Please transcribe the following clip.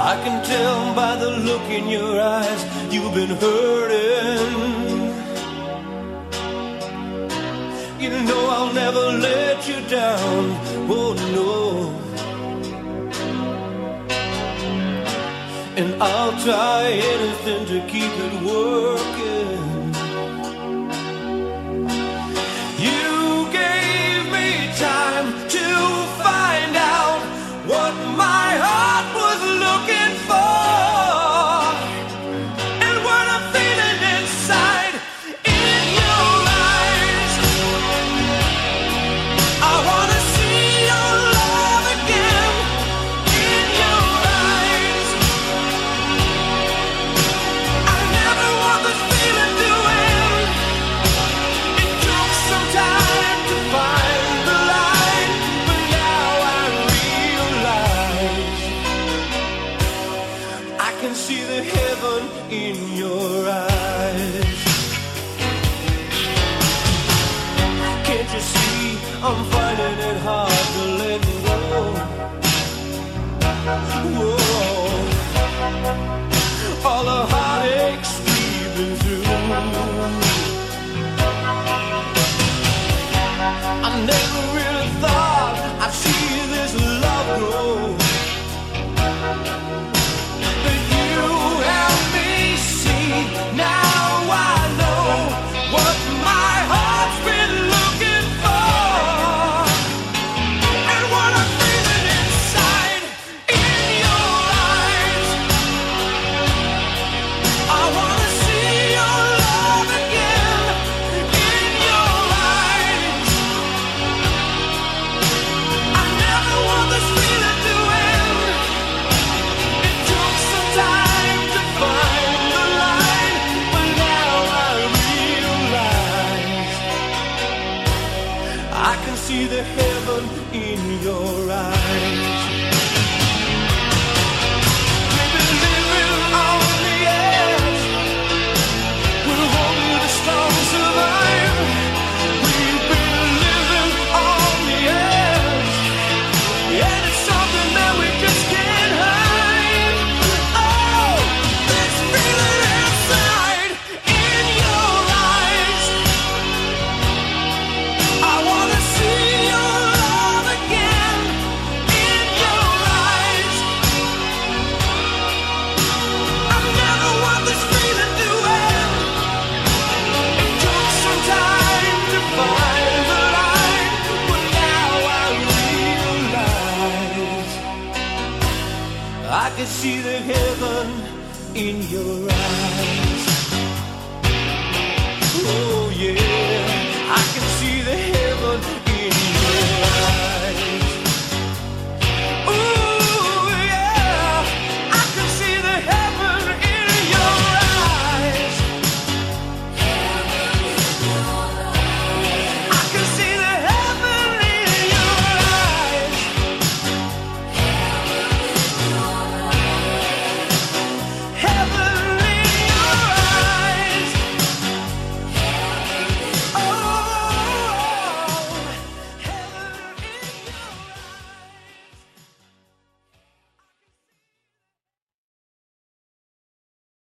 I can tell by the look in your eyes you've been hurting. You know I'll never let you down, oh no. And I'll try anything to keep it working. You gave me time to find out what my heart was looking for. And what I'm feeling inside in your eyes, I wanna see your love again in your eyes. I never want this feeling to end. It took some time to find the light, but now I realize I can see the heaven in your eyes. Can't you see I'm finding it hard to let go? Whoa. All the heartaches we've been through, I never really thought I'd see this love grow. But you help me see, now I know what my heart's been looking for. And what I'm feeling inside in your eyes, I wanna see your love again in your eyes. I never want this feeling to end. It took some time to find the light, but now I realize I can see the heaven in your eyes. We've been living on the edge, we're only the strong survive. We've been living on the edge, and it's something that we just can't hide. Oh, this feeling inside in your eyes, I wanna see your love again in your eyes. I never want this feeling to end. It took some time to find the light, but now I realize I can see the heaven in your eyes. Oh yeah.